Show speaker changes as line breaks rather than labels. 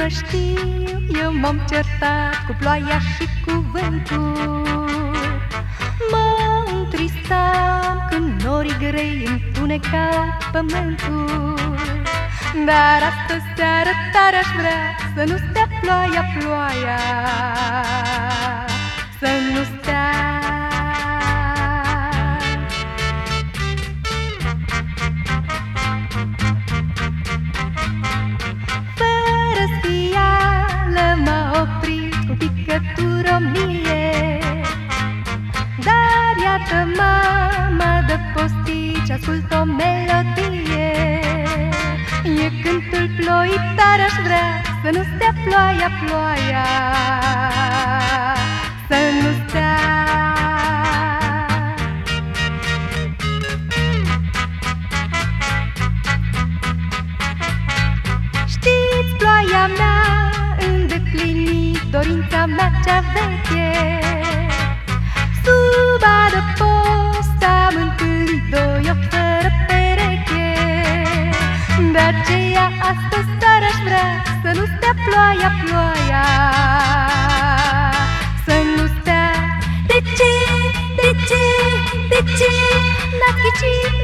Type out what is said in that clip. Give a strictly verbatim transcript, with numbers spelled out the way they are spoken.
știu, eu m-am certat cu ploaia și cu vântul. Mă întristam când norii grei întunecau pământul. Dar astă seară tare aș vrea să nu stea ploaia, ploaia, să nu stea. Fără sfială m-a oprit cu picătură o mie. Dar iată mama de postici, ascult o melodie. E cântul ploii, tare aș vrea să nu stea ploaia, ploaia, să nu stea. Știți, ploaia mea îndeplinit dorința mea cea veche. Sub adăpost am întâlnit doi ochi fără pereche. De aceea astăzi seară aș vrea să nu stea ploaia, ploaia, să nu stea. De ce, de ce, de ce n-ați ghicit?